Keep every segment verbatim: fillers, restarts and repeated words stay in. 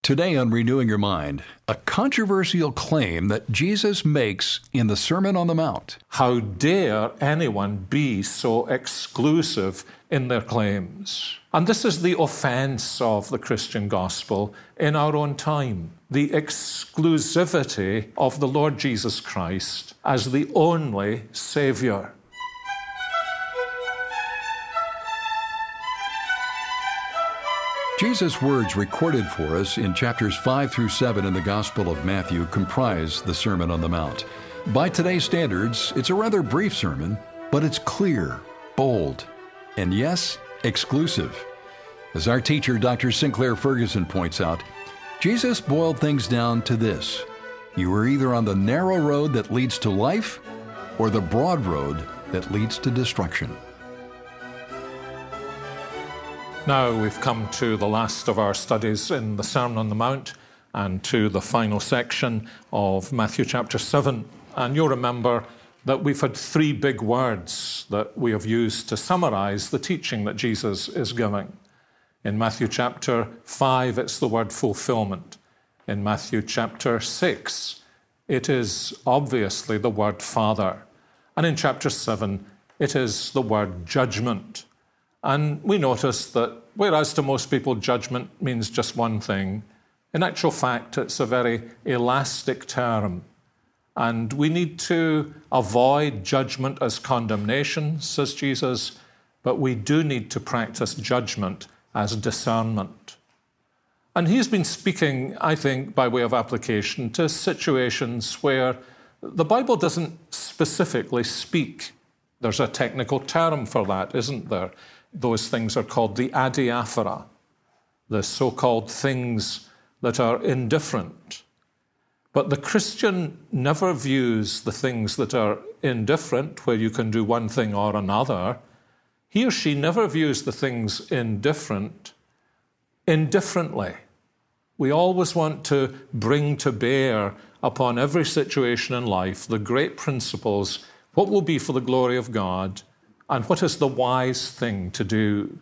Today on Renewing Your Mind, a controversial claim that Jesus makes in the Sermon on the Mount. How dare anyone be so exclusive in their claims? And this is the offense of the Christian gospel in our own time. The exclusivity of the Lord Jesus Christ as the only Savior. Jesus' words recorded for us in chapters five through seven in the Gospel of Matthew comprise the Sermon on the Mount. By today's standards, it's a rather brief sermon, but it's clear, bold, and yes, exclusive. As our teacher, Doctor Sinclair Ferguson, points out, Jesus boiled things down to this: you are either on the narrow road that leads to life or the broad road that leads to destruction. Now we've come to the last of our studies in the Sermon on the Mount and to the final section of Matthew chapter seven. And you'll remember that we've had three big words that we have used to summarize the teaching that Jesus is giving. In Matthew chapter five, it's the word fulfillment. In Matthew chapter six, it is obviously the word Father. And in chapter seven, it is the word judgment. And we notice that whereas to most people judgment means just one thing, in actual fact it's a very elastic term. And we need to avoid judgment as condemnation, says Jesus, but we do need to practice judgment as discernment. And he's been speaking, I think, by way of application to situations where the Bible doesn't specifically speak. There's a technical term for that, isn't there? Those things are called the adiaphora, the so-called things that are indifferent. But the Christian never views the things that are indifferent, where you can do one thing or another. He or she never views the things indifferent indifferently. We always want to bring to bear upon every situation in life the great principles, what will be for the glory of God, and what is the wise thing to do.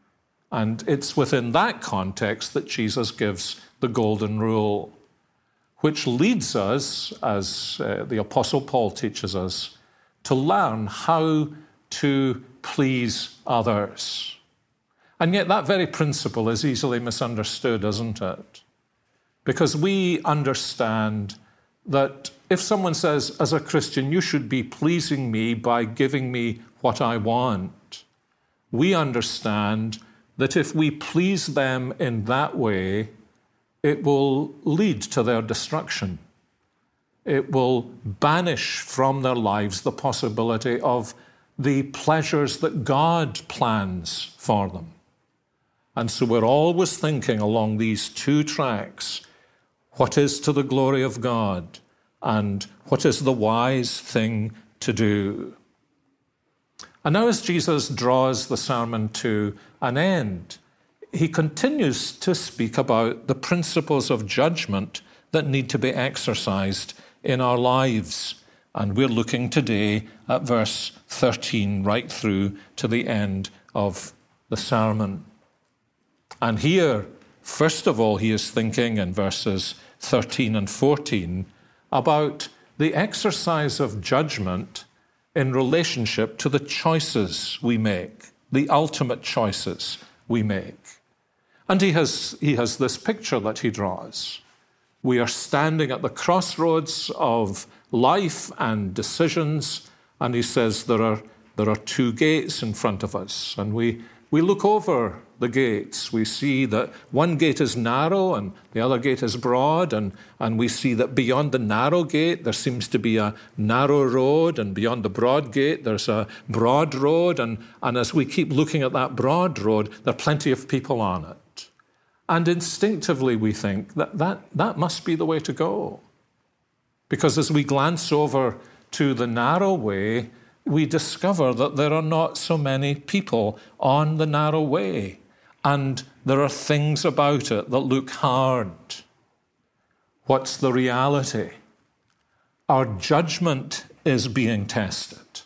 And it's within that context that Jesus gives the golden rule, which leads us, as uh, the Apostle Paul teaches us, to learn how to please others. And yet that very principle is easily misunderstood, isn't it? Because we understand that if someone says, as a Christian, you should be pleasing me by giving me what I want, we understand that if we please them in that way, it will lead to their destruction. It will banish from their lives the possibility of the pleasures that God plans for them. And so we're always thinking along these two tracks: what is to the glory of God and what is the wise thing to do. And now as Jesus draws the sermon to an end, he continues to speak about the principles of judgment that need to be exercised in our lives. And we're looking today at verse thirteen right through to the end of the sermon. And here, first of all, he is thinking in verses thirteen and fourteen about the exercise of judgment in relationship to the choices we make, the ultimate choices we make. And he has, he has this picture that he draws. We are standing at the crossroads of life and decisions, and he says there are, there are two gates in front of us, and we, we look over the gates. We see that one gate is narrow and the other gate is broad, and, and we see that beyond the narrow gate there seems to be a narrow road, and beyond the broad gate there's a broad road, and, and as we keep looking at that broad road, there are plenty of people on it. And instinctively we think that that, that must be the way to go. Because as we glance over to the narrow way, we discover that there are not so many people on the narrow way. And there are things about it that look hard. What's the reality? Our judgment is being tested.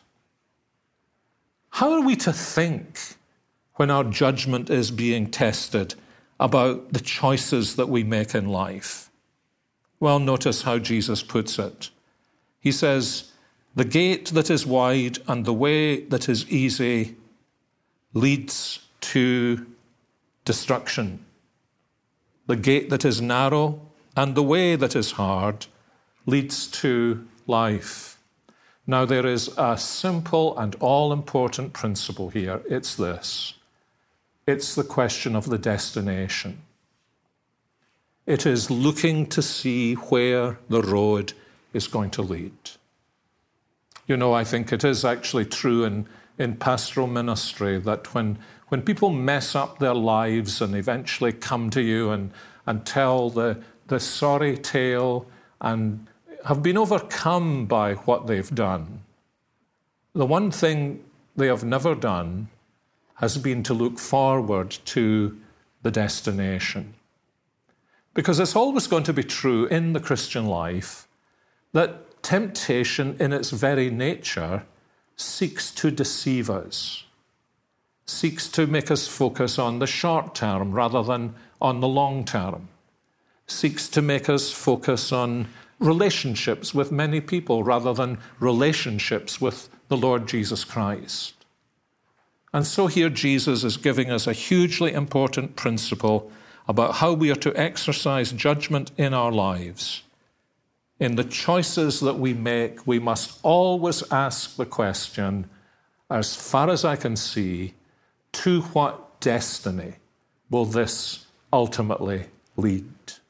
How are we to think when our judgment is being tested about the choices that we make in life. Well, notice how Jesus puts it. He says, "The gate that is wide and the way that is easy leads to destruction. The gate that is narrow and the way that is hard leads to life." Now, there is a simple and all-important principle here. It's this. It's the question of the destination. It is looking to see where the road is going to lead. You know, I think it is actually true in, in pastoral ministry that when, when people mess up their lives and eventually come to you and, and tell the, the sorry tale and have been overcome by what they've done, the one thing they have never done has been to look forward to the destination. Because it's always going to be true in the Christian life that temptation in its very nature seeks to deceive us, seeks to make us focus on the short term rather than on the long term, seeks to make us focus on relationships with many people rather than relationships with the Lord Jesus Christ. And so here Jesus is giving us a hugely important principle about how we are to exercise judgment in our lives. In the choices that we make, we must always ask the question, as far as I can see, to what destiny will this ultimately lead?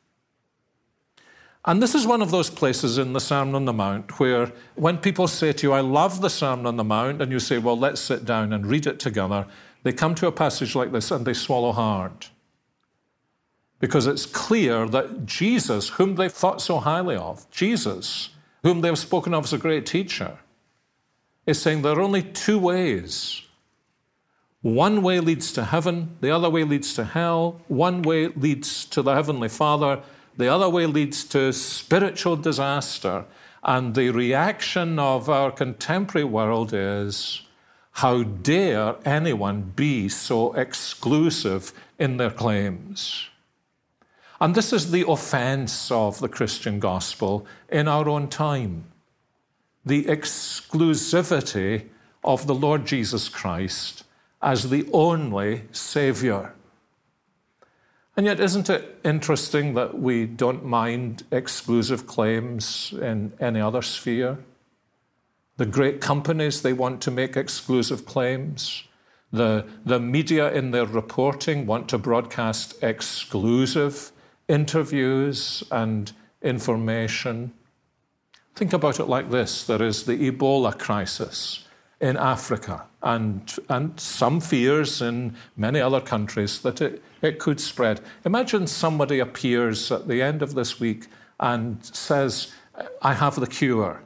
And this is one of those places in the Sermon on the Mount where when people say to you, "I love the Sermon on the Mount," and you say, "Well, let's sit down and read it together," they come to a passage like this and they swallow hard. Because it's clear that Jesus, whom they thought so highly of, Jesus, whom they've spoken of as a great teacher, is saying there are only two ways. One way leads to heaven, the other way leads to hell. One way leads to the Heavenly Father, the other way leads to spiritual disaster. And the reaction of our contemporary world is, how dare anyone be so exclusive in their claims? And this is the offense of the Christian gospel in our own time. The exclusivity of the Lord Jesus Christ as the only Savior. And yet, isn't it interesting that we don't mind exclusive claims in any other sphere? The great companies, they want to make exclusive claims. The, the media in their reporting want to broadcast exclusive interviews and information. Think about it like this. There is the Ebola crisis in Africa and, and some fears in many other countries that it, it could spread. Imagine somebody appears at the end of this week and says, "I have the cure."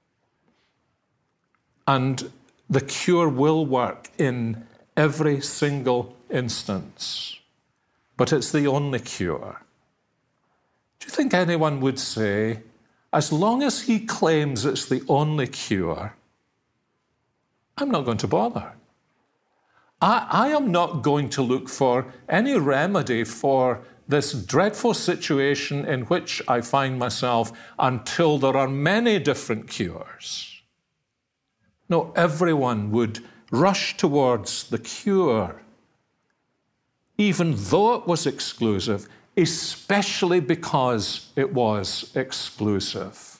And the cure will work in every single instance, but it's the only cure. Do you think anyone would say, as long as he claims it's the only cure, I'm not going to bother. I, I am not going to look for any remedy for this dreadful situation in which I find myself until there are many different cures. No, everyone would rush towards the cure, even though it was exclusive, especially because it was exclusive.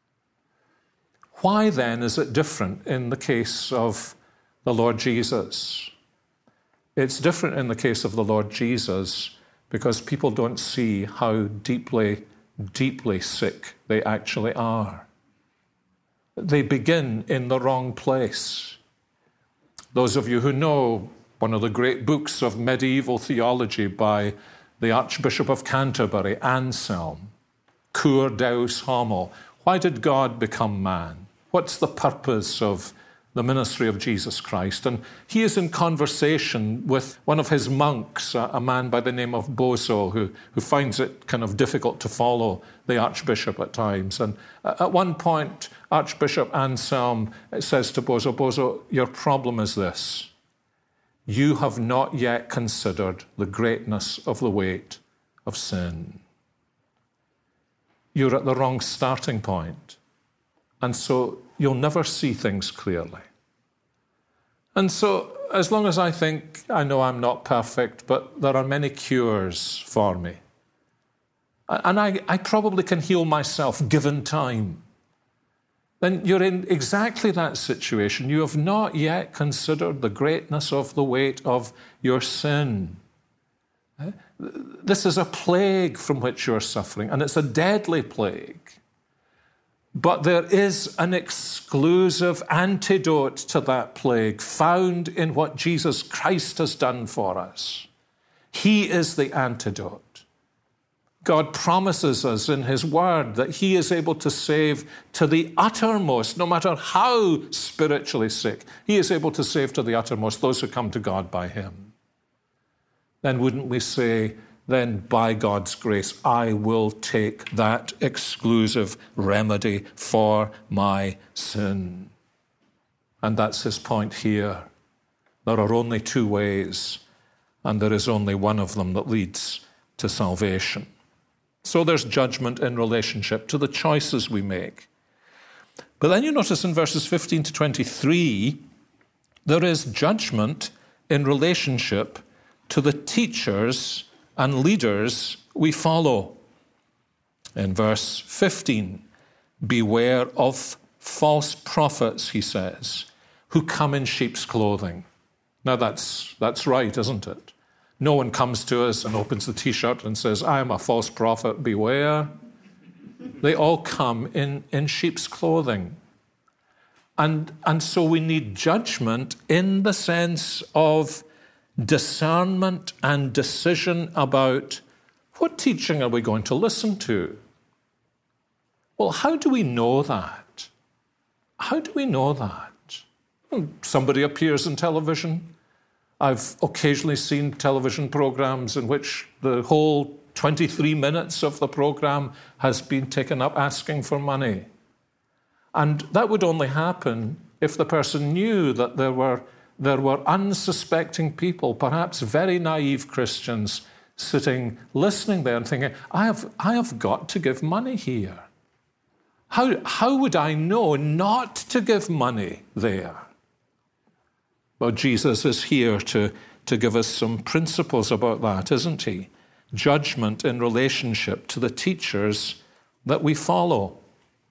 Why then is it different in the case of the Lord Jesus? It's different in the case of the Lord Jesus because people don't see how deeply, deeply sick they actually are. They begin in the wrong place. Those of you who know one of the great books of medieval theology by the Archbishop of Canterbury, Anselm, Cur Deus Homo, why did God become man? What's the purpose of the ministry of Jesus Christ? And he is in conversation with one of his monks, a man by the name of Boso, who, who finds it kind of difficult to follow the Archbishop at times. And at one point, Archbishop Anselm says to Boso, "Boso, your problem is this. you have not yet considered the greatness of the weight of sin. You're at the wrong starting point, and so you'll never see things clearly. And so, as long as I think, I know I'm not perfect, but there are many cures for me. And I, I probably can heal myself given time. Then you're in exactly that situation. You have not yet considered the greatness of the weight of your sin. This is a plague from which you're suffering, and it's a deadly plague. But there is an exclusive antidote to that plague found in what Jesus Christ has done for us. He is the antidote. God promises us in his word that he is able to save to the uttermost, no matter how spiritually sick. He is able to save to the uttermost those who come to God by him. Then wouldn't we say, then by God's grace, I will take that exclusive remedy for my sin. And that's his point here. There are only two ways, and there is only one of them that leads to salvation. So there's judgment in relationship to the choices we make. But then you notice in verses fifteen to twenty-three, there is judgment in relationship to the teachers and leaders we follow. In verse fifteen, beware of false prophets, he says, who come in sheep's clothing. Now that's, that's right, isn't it? No one comes to us and opens the T-shirt and says, I am a false prophet, beware. They all come in, in sheep's clothing. And, and so we need judgment in the sense of discernment and decision about what teaching are we going to listen to? Well, how do we know that? How do we know that? Well, somebody appears on television. I've occasionally seen television programs in which the whole twenty-three minutes of the program has been taken up asking for money. And that would only happen if the person knew that there were, there were unsuspecting people, perhaps very naive Christians, sitting, listening there and thinking, I have, I have got to give money here. How, how would I know not to give money there? Well, Jesus is here to, to give us some principles about that, isn't he? Judgment in relationship to the teachers that we follow.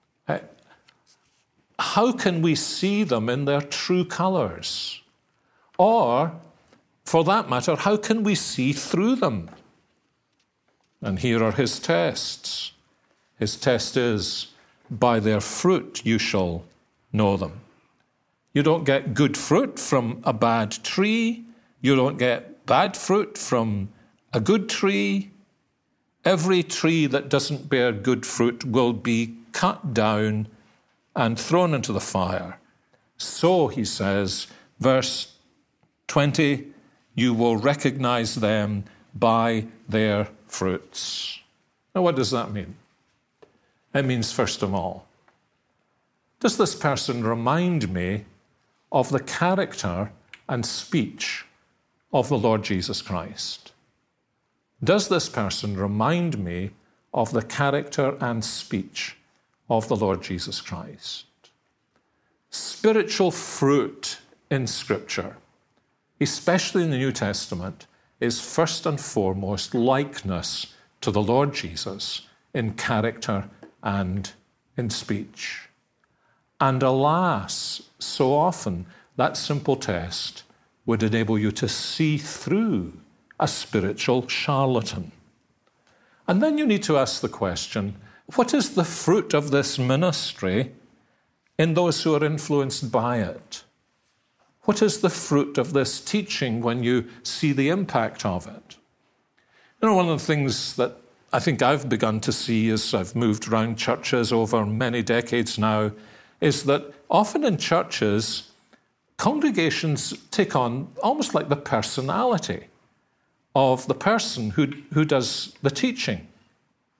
How can we see them in their true colors? Or, for that matter, how can we see through them? And here are his tests. His test is, by their fruit you shall know them. You don't get good fruit from a bad tree. You don't get bad fruit from a good tree. Every tree that doesn't bear good fruit will be cut down and thrown into the fire. So, he says, verse twenty, you will recognize them by their fruits. Now, what does that mean? It means, first of all, does this person remind me of the character and speech of the Lord Jesus Christ? Does this person remind me of the character and speech of the Lord Jesus Christ? Spiritual fruit in Scripture, especially in the New Testament, is first and foremost likeness to the Lord Jesus in character and in speech. And alas, so often that simple test would enable you to see through a spiritual charlatan. And then you need to ask the question, what is the fruit of this ministry in those who are influenced by it? What is the fruit of this teaching when you see the impact of it? You know, one of the things that I think I've begun to see as I've moved around churches over many decades now is that often in churches, congregations take on almost like the personality of the person who, who does the teaching.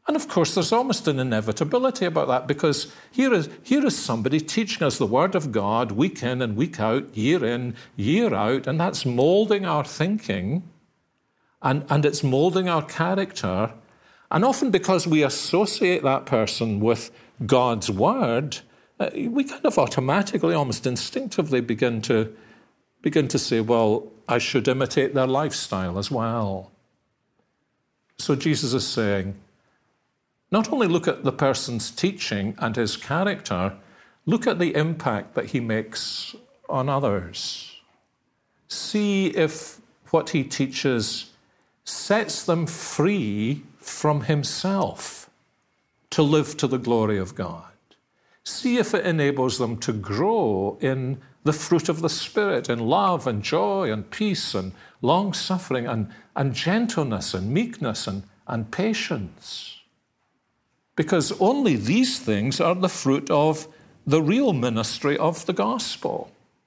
And of course, there's almost an inevitability about that, because here is, here is somebody teaching us the Word of God week in and week out, year in, year out, and that's molding our thinking, and, and it's molding our character. And often because we associate that person with God's Word, uh, we kind of automatically, almost instinctively begin to, begin to say, well, I should imitate their lifestyle as well. So Jesus is saying, not only look at the person's teaching and his character, look at the impact that he makes on others. See if what he teaches sets them free from himself to live to the glory of God. See if it enables them to grow in the fruit of the Spirit, in love and joy and peace and long-suffering and, and gentleness and meekness and, and patience. Because only these things are the fruit of the real ministry of the gospel.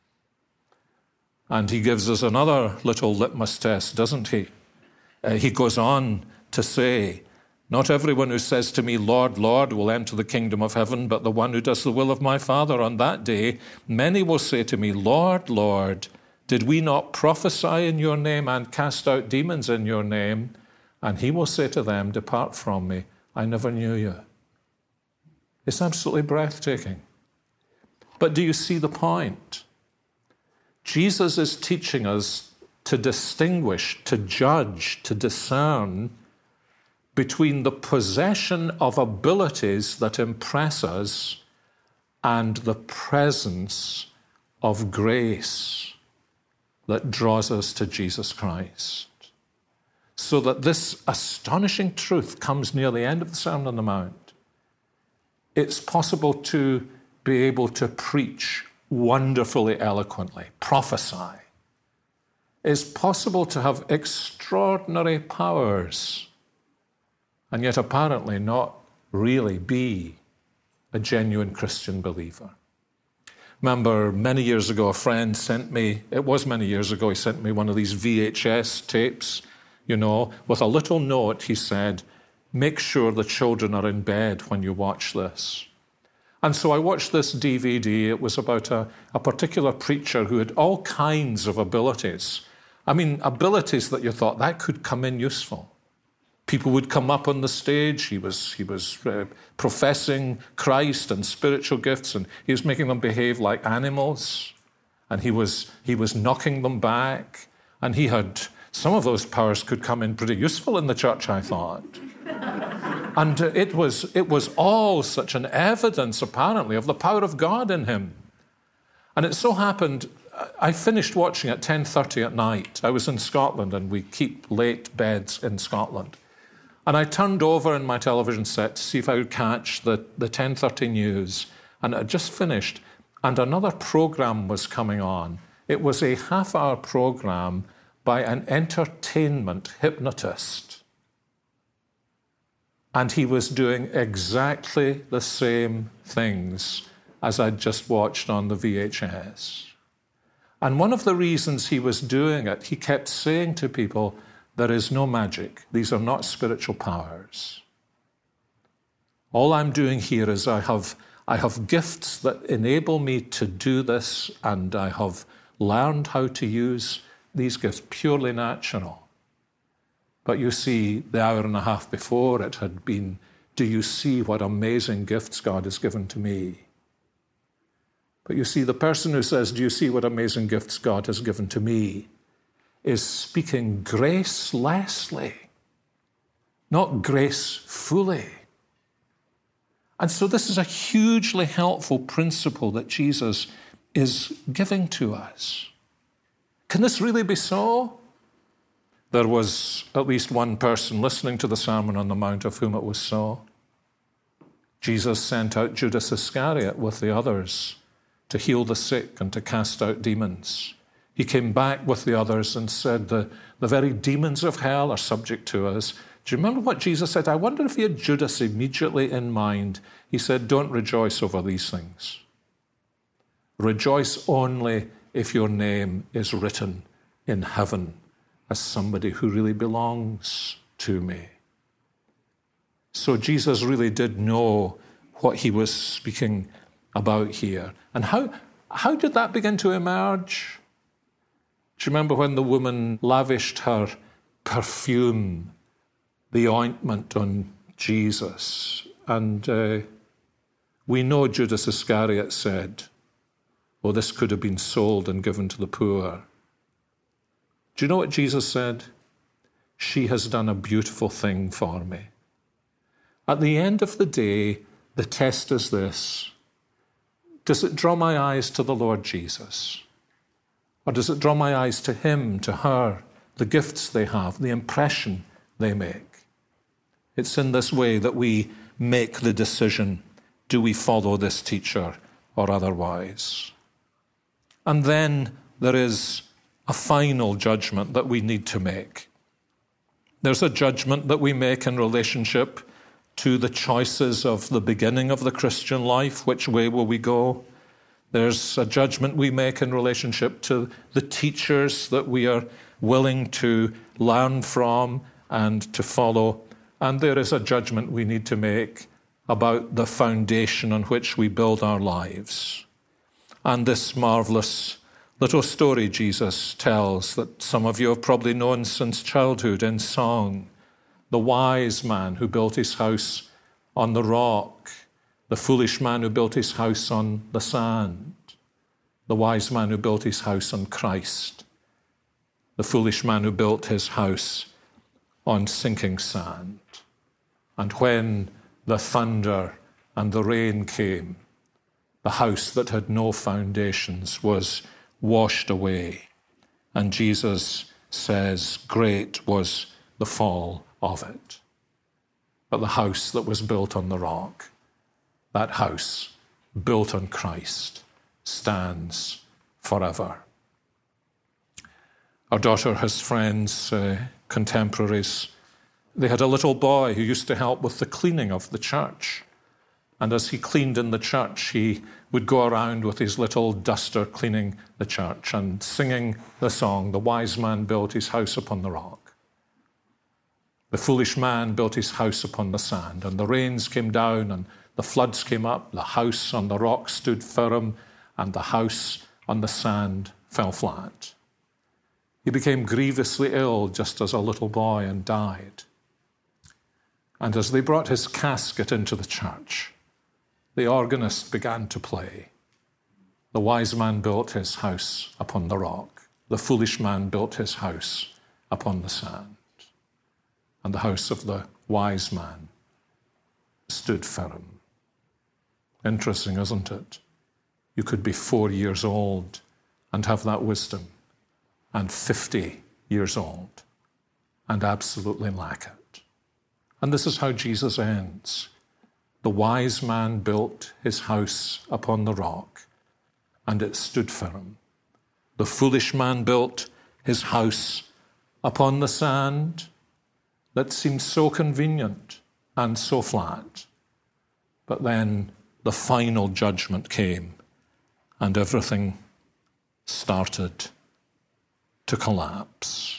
And he gives us another little litmus test, doesn't he? Uh, he goes on to say, not everyone who says to me, Lord, Lord, will enter the kingdom of heaven, but the one who does the will of my Father. On that day, many will say to me, Lord, Lord, did we not prophesy in your name and cast out demons in your name? And he will say to them, depart from me, I never knew you. It's absolutely breathtaking. But do you see the point? Jesus is teaching us to distinguish, to judge, to discern between the possession of abilities that impress us and the presence of grace that draws us to Jesus Christ. So that this astonishing truth comes near the end of the Sermon on the Mount. It's possible to be able to preach wonderfully eloquently, prophesy. It's possible to have extraordinary powers and yet apparently not really be a genuine Christian believer. Remember, many years ago, a friend sent me, it was many years ago, he sent me one of these V H S tapes, you know, with a little note. He said, make sure the children are in bed when you watch this. And so I watched this D V D. It was about a, a particular preacher who had all kinds of abilities. I mean, abilities that you thought, that could come in useful. People would come up on the stage. He was, he was uh, professing Christ and spiritual gifts, and he was making them behave like animals, and he was, he was knocking them back, and he had, some of those powers could come in pretty useful in the church, I thought. And uh, it was, it was all such an evidence, apparently, of the power of God in him. And it so happened, I finished watching at ten thirty at night. I was in Scotland, and we keep late beds in Scotland. And I turned over in my television set to see if I would catch the, the ten thirty news. And it had just finished, and another program was coming on. It was a half-hour program by an entertainment hypnotist. And he was doing exactly the same things as I'd just watched on the V H S. And one of the reasons he was doing it, he kept saying to people, there is no magic. These are not spiritual powers. All I'm doing here is I have, I have gifts that enable me to do this, and I have learned how to use these gifts, purely natural. But you see, the hour and a half before it had been, do you see what amazing gifts God has given to me? But you see, the person who says, do you see what amazing gifts God has given to me, is speaking gracelessly, not gracefully. And so this is a hugely helpful principle that Jesus is giving to us. Can this really be so? There was at least one person listening to the Sermon on the Mount of whom it was so. Jesus sent out Judas Iscariot with the others to heal the sick and to cast out demons. He came back with the others and said, the, the very demons of hell are subject to us. Do you remember what Jesus said? I wonder if he had Judas immediately in mind. He said, don't rejoice over these things. Rejoice only if your name is written in heaven as somebody who really belongs to me. So Jesus really did know what he was speaking about here. And how, how did that begin to emerge? Do you remember when the woman lavished her perfume, the ointment, on Jesus? And uh, we know Judas Iscariot said, "Oh, this could have been sold and given to the poor." Do you know what Jesus said? "She has done a beautiful thing for me." At the end of the day, the test is this. Does it draw my eyes to the Lord Jesus? Or does it draw my eyes to him, to her, the gifts they have, the impression they make? It's in this way that we make the decision, do we follow this teacher or otherwise? And then there is a final judgment that we need to make. There's a judgment that we make in relationship to the choices of the beginning of the Christian life. Which way will we go? There's a judgment we make in relationship to the teachers that we are willing to learn from and to follow. And there is a judgment we need to make about the foundation on which we build our lives. And this marvelous little story Jesus tells that some of you have probably known since childhood in song. The wise man who built his house on the rock, the foolish man who built his house on the sand, the wise man who built his house on Christ, the foolish man who built his house on sinking sand. And when the thunder and the rain came, the house that had no foundations was washed away. And Jesus says, great was the fall of it. But the house that was built on the rock, that house built on Christ, stands forever. Our daughter has friends, uh, contemporaries. They had a little boy who used to help with the cleaning of the church. And as he cleaned in the church, he would go around with his little duster cleaning the church and singing the song, "The wise man built his house upon the rock. The foolish man built his house upon the sand, and the rains came down and the floods came up. The house on the rock stood firm, and the house on the sand fell flat." He became grievously ill just as a little boy and died. And as they brought his casket into the church, the organist began to play. The wise man built his house upon the rock. The foolish man built his house upon the sand. And the house of the wise man stood firm. Interesting, isn't it? You could be four years old and have that wisdom, and fifty years old and absolutely lack it. And this is how Jesus ends. The wise man built his house upon the rock, and it stood firm. The foolish man built his house upon the sand that seemed so convenient and so flat. But then the final judgment came, and everything started to collapse.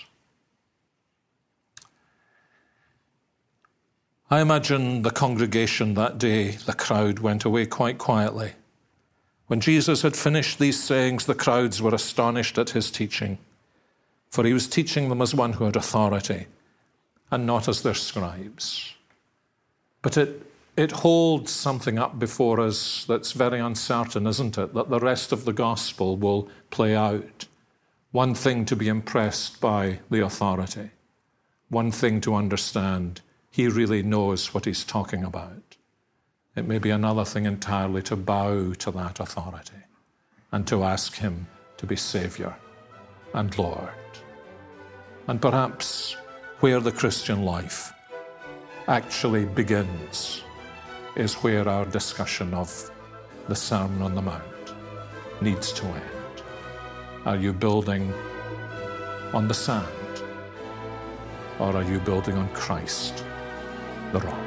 I imagine the congregation that day, the crowd, went away quite quietly. When Jesus had finished these sayings, the crowds were astonished at his teaching, for he was teaching them as one who had authority, and not as their scribes. But it, it holds something up before us that's very uncertain, isn't it? That the rest of the gospel will play out. One thing to be impressed by the authority. One thing to understand. He really knows what he's talking about. It may be another thing entirely to bow to that authority and to ask him to be Saviour and Lord. And perhaps where the Christian life actually begins is where our discussion of the Sermon on the Mount needs to end. Are you building on the sand, or are you building on Christ, the rock?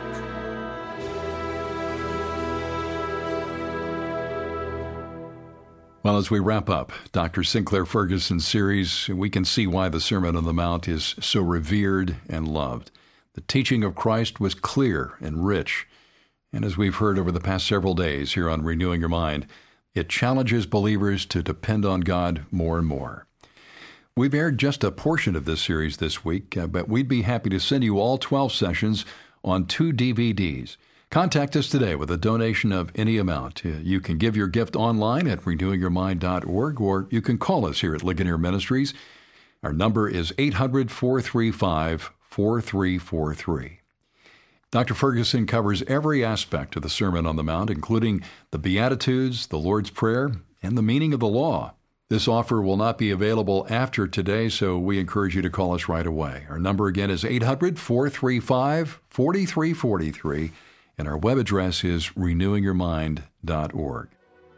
Well, as we wrap up Doctor Sinclair Ferguson's series, we can see why the Sermon on the Mount is so revered and loved. The teaching of Christ was clear and rich. And as we've heard over the past several days here on Renewing Your Mind, it challenges believers to depend on God more and more. We've aired just a portion of this series this week, uh, but we'd be happy to send you all twelve sessions on two D V Ds. Contact us today with a donation of any amount. Uh, you can give your gift online at renewing your mind dot org, or you can call us here at Ligonier Ministries. Our number is eight hundred, four three five, four three four three. Doctor Ferguson covers every aspect of the Sermon on the Mount, including the Beatitudes, the Lord's Prayer, and the meaning of the law. This offer will not be available after today, so we encourage you to call us right away. Our number again is eight hundred, four three five, four three four three, and our web address is renewing your mind dot org.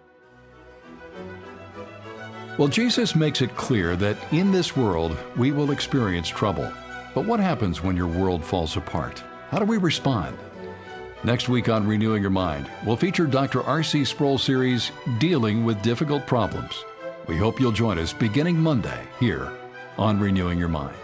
Well, Jesus makes it clear that in this world we will experience trouble. But what happens when your world falls apart? How do we respond? Next week on Renewing Your Mind, we'll feature Doctor R C Sproul's series, Dealing with Difficult Problems. We hope you'll join us beginning Monday here on Renewing Your Mind.